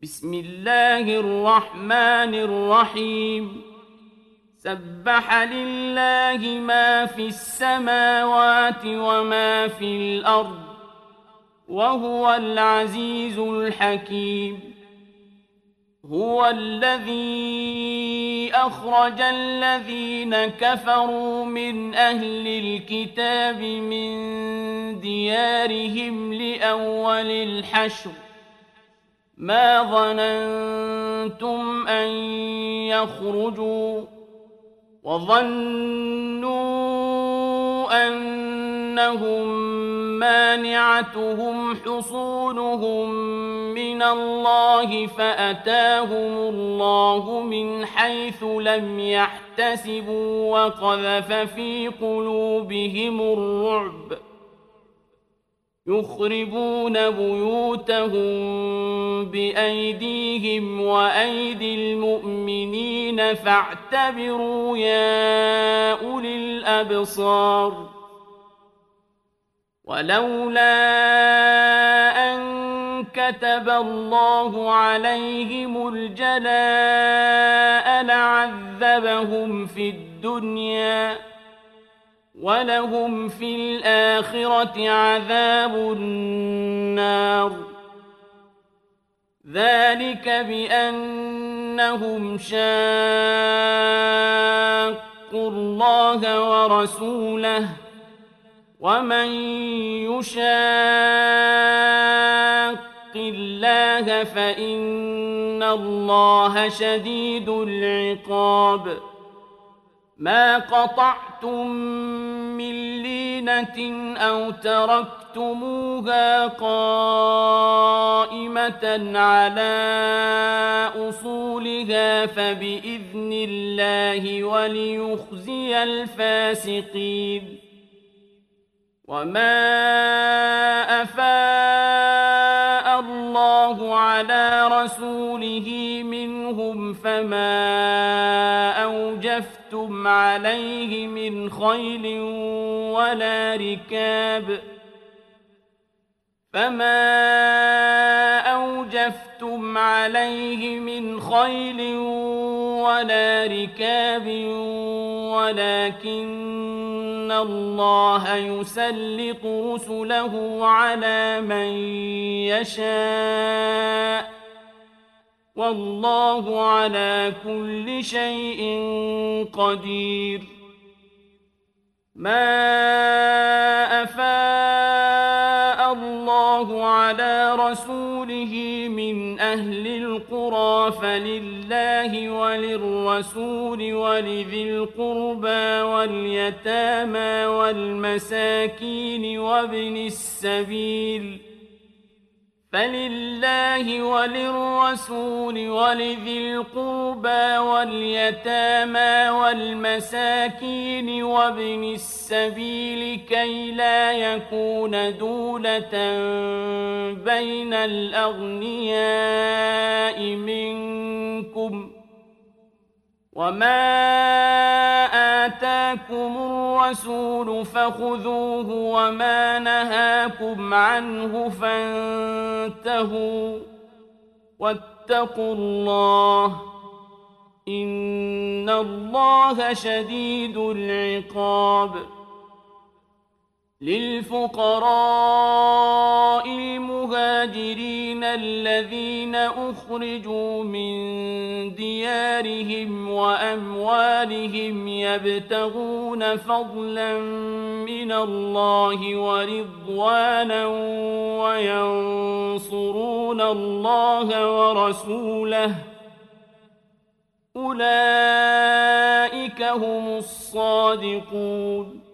بسم الله الرحمن الرحيم سبح لله ما في السماوات وما في الأرض وهو العزيز الحكيم هو الذي أخرج الذين كفروا من أهل الكتاب من ديارهم لأول الحشر ما ظننتم أن يخرجوا وظنوا أنهم مانعتهم حصونهم من الله فأتاهم الله من حيث لم يحتسبوا وقذف في قلوبهم الرعب يخربون بيوتهم بأيديهم وأيدي المؤمنين فاعتبروا يا أولي الأبصار ولولا أن كتب الله عليهم الجلاء لعذبهم في الدنيا ولهم في الآخرة عذاب النار ذلك بأنهم شاقوا الله ورسوله ومن يشاق الله فإن الله شديد العقاب ما قطعتم من لينة أو تركتموها قائمة على أصولها فبإذن الله وليخزي الفاسقين وما أفاء الله على رسوله منهم فما أوجفتم عليه من خيل ولا ركاب ولكن الله يسلط رسله على من يشاء والله على كل شيء قدير ما أفاء الله على رسوله من أهل القرى فلله وللرسول ولذي القربى واليتامى والمساكين وابن السبيل فلله وللرسول ولذي القربى واليتامى والمساكين وابن السبيل كي لا يكون دولة بين الأغنياء منكم وما آتاكم الرسول فخذوه وما نهاكم عنه فانتهوا واتقوا الله إن الله شديد العقاب للفقراء المهاجرين الذين أخرجوا من ديارهم وأموالهم يبتغون فضلا من الله ورضوانا وينصرون الله ورسوله أولئك هم الصادقون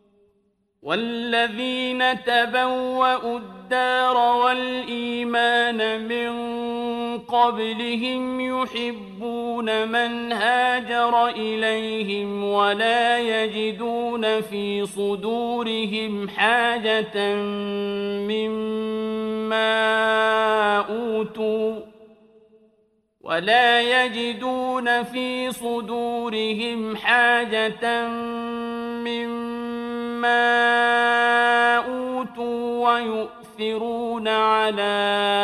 والذين تبوأوا الدار والإيمان من قبلهم يحبون من هاجر إليهم ولا يجدون في صدورهم حاجة مما أوتوا ويؤثرون يؤثرون على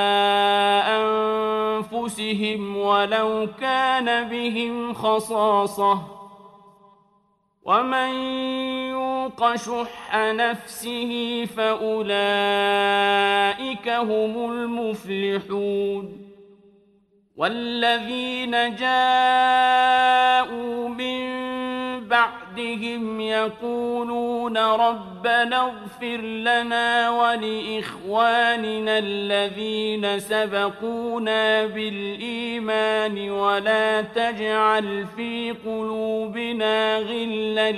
أنفسهم ولو كان بهم خصاصة ومن يوق شح نفسه فأولئك هم المفلحون والذين جاءوا من بعدهم يقولون ربنا اغفر لنا ولإخواننا الذين سبقونا بالإيمان ولا تجعل في قلوبنا غلا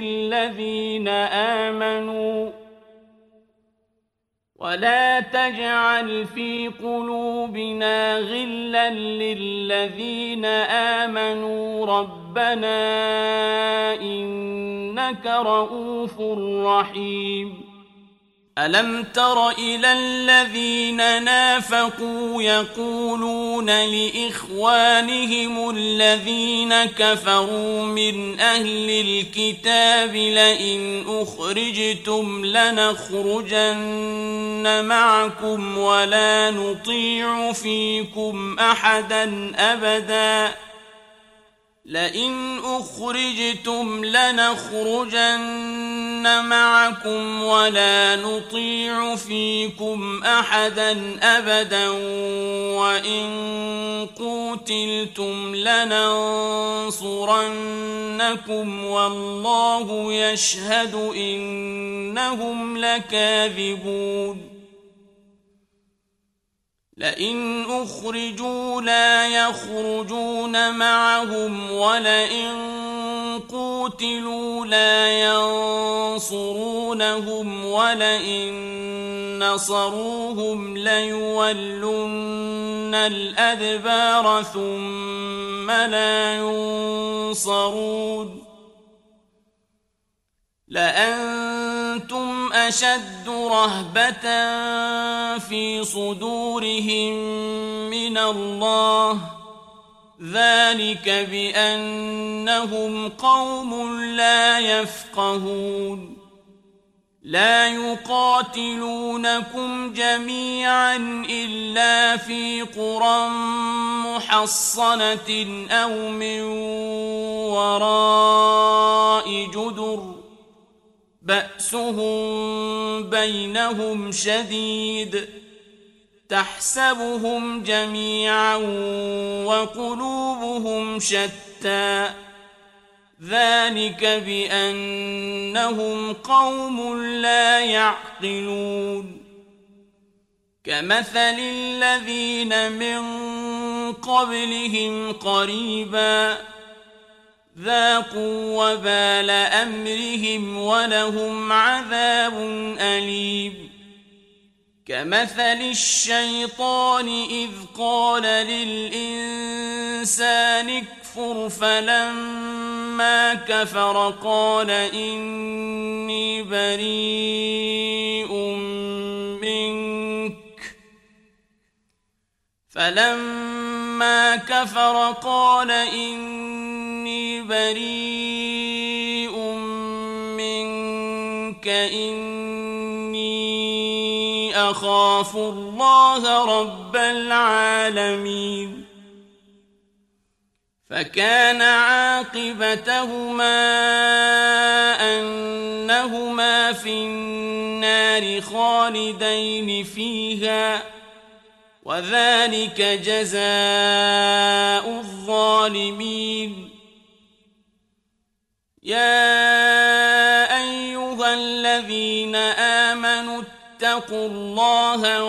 للذين آمنوا ربنا إنك رؤوف رحيم ألم تر إلى الذين نافقوا يقولون لإخوانهم الذين كفروا من أهل الكتاب لئن أخرجتم لنخرجن معكم ولا نطيع فيكم أحدا أبدا وإن قوتلتم لننصرنكم والله يشهد إنهم لكاذبون لئن أخرجوا لا يخرجون معهم ولئن قوتلوا لا ينصرونهم ولئن نصروهم ليولن الأدبار ثم لا ينصرون لأنتم أشد رهبة في صدورهم من الله ذلك بأنهم قوم لا يفقهون لا يقاتلونكم جميعا إلا في قرى محصنة أو من وراء جدر بأسهم بينهم شديد تحسبهم جميعا وقلوبهم شتى ذلك بأنهم قوم لا يعقلون كمثل الذين من قبلهم قريبا ذاقوا وبال أمرهم ولهم عذاب أليم كمثل الشيطان إذ قال للإنسان اكفر فلما كفر قال إني بريء منك إني أخاف الله رب العالمين فكان عاقبتهما أنهما في النار خالدين فيها وذلك جزاء الظالمين يا أيها الذين آمنوا اتقوا الله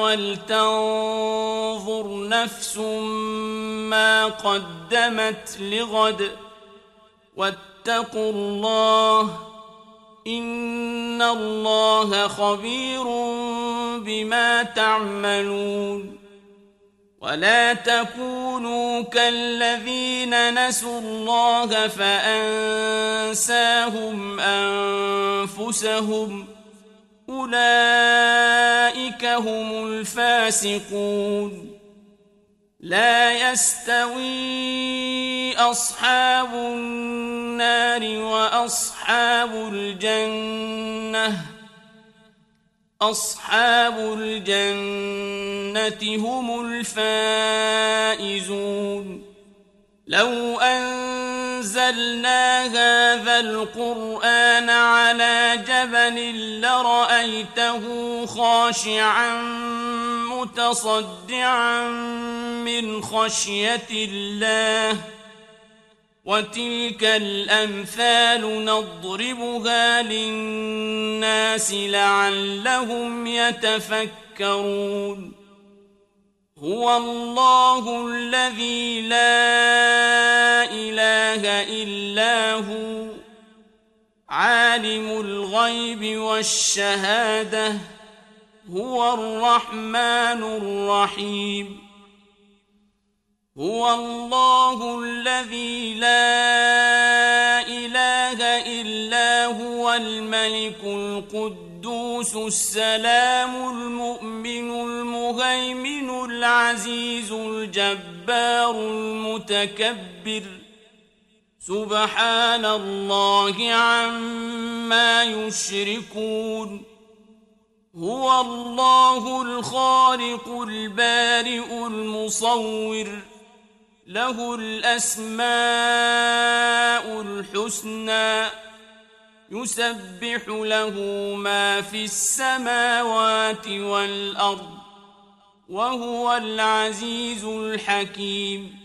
ولتنظر نفس ما قدمت لغد واتقوا الله إن الله خبير بما تعملون ولا تكونوا كالذين نسوا الله فأنساهم أنفسهم أولئك هم الفاسقون لا يستوي أصحاب النار وأصحاب الجنة أصحاب الجنة هم الفائزون لو أنزلنا هذا القرآن على جبل لرأيته خاشعا متصدعا من خشية الله وتلك الأمثال نضربها للناس لعلهم يتفكرون هو الله الذي لا إله إلا هو عالم الغيب والشهادة هو الرحمن الرحيم هو الله الذي لا إله إلا هو الملك القدوس السلام المؤمن المهيمن العزيز الجبار المتكبر سبحان الله عما يشركون هو الله الخالق البارئ المصور له الأسماء الحسنى يسبح له ما في السماوات والأرض وهو العزيز الحكيم